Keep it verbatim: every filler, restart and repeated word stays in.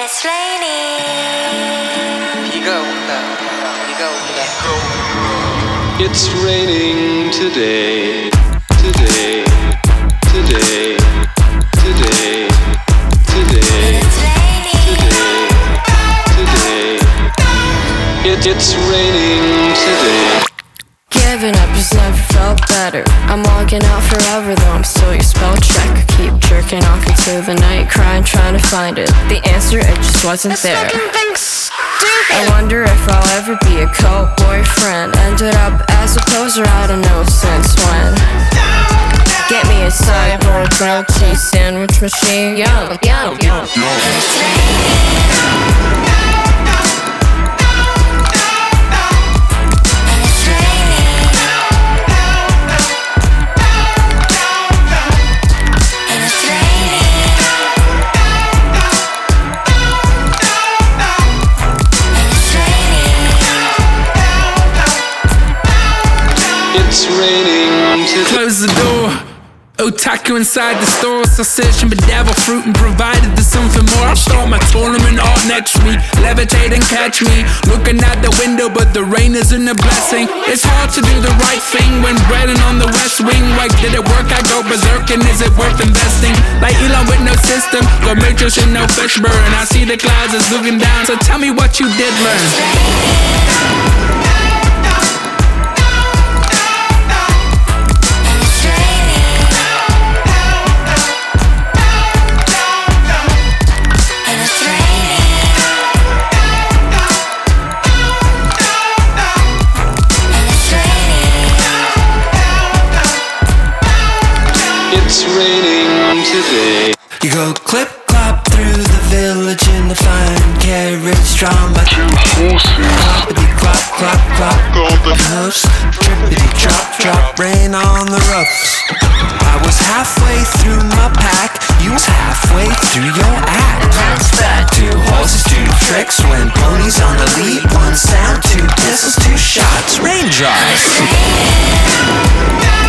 it's raining. 비가 온다. 비가 온다. It's raining today. Today. Today. Today. Today. It's raining. Today. Today. It, it's raining today. Giving up just never felt better. I'm logging out forever though I'm still your spell checker. Keep jerking off into the night, crying, trying to find it. The answer, it just wasn't there. I wonder if I'll ever be a co-boyfriend. Ended up as a poser, I don't know since when. Get me a cyborg grilled cheese sandwich machine. Yum, yum, yum. It's raining. It's raining today. Close the door. Otaku inside the store, so searching for devil fruit and provided there's something more. I'll start my tournament all next week. Levitate and catch me, looking out the window, but the rain isn't a blessing. It's hard to do the right thing when breading on the west wing. Like, did it work? I go berserk, and is it worth investing? Like Elon with no system, got matrix and no fish burn. I see the clouds is looking down, so tell me what you did learn. It's raining today. You go clip clop through the village in a fine carriage drawn by two horses. Cloppity clop clop clop golden hoofs. Trippity drop drop rain on the roofs. I was halfway through my pack, you was halfway through your act. Two horses, two tricks, when ponies on the lead. One sound, two pistols, two shots, raindrops.